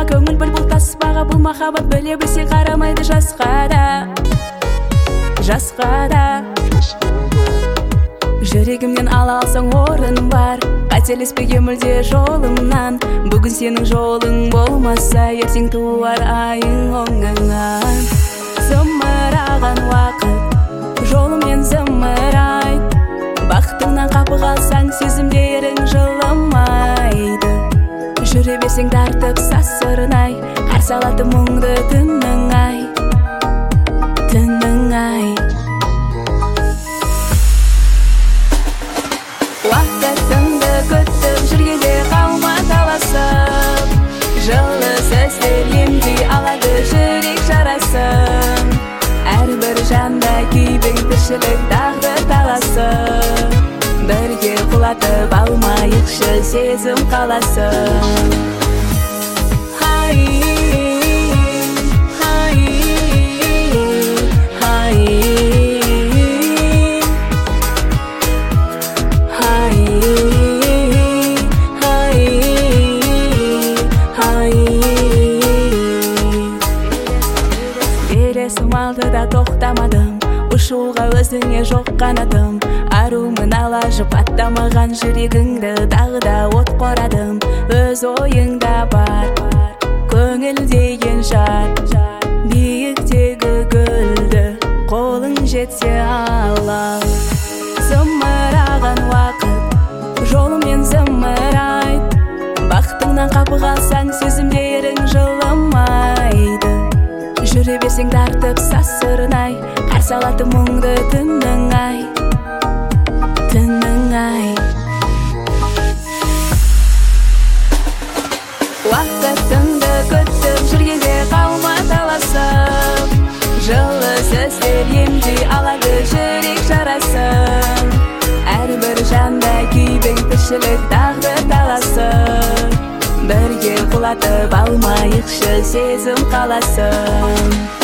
тасбаға, көңіл бүлбұл тасбаға. Бұл махаббат біле білсе қарамайды жасқа да. Жүрегімнен ала алсаң орын бар, қателеспеге мүлде жолымнан. Бүгін сенің жолың болмаса, ертең туар айың оңыңнан. Зымыраған уақыт жолымен зымырайд, бақытыңнан қапы қалсаң сезімдерің жыламайды. Жүре берсең тартып сасырнай, қарсы алады мұңды түннің ай. Уақытыңды күтіп жүргенде қалма таласып, жылы сөздер емдей алады жүрек жарасын. Әрбір жанда күйбең тіршілік тағдыр таласын. Бірге құлатып алмайықшы сезім қаласын. Алтыда тоқтамадым, ұшуға өзіңе жоқ қанатым. Арумын алажып аттамаған жүрегіңді тағы да от қорадым. Өз ойыңда бар, көңіл деген жар, биіктегі гүлді қолың жетсе ала. Зымыраған уақыт жолымен зымырайд, бақытыңнан қапы қалсаң сезімдерің жыламайды. Жүре берсең тартып сасырнай, қарсы алады мұңды түннің ай. Уақытыңды күтіп жүргенде қалма таласып, жылы сөздер емдей алады жүрек жарасын. Әрбір жанда күйбең тіршілік тағдыр таласын. Бірге құлатып алмайықшы сезім қаласын.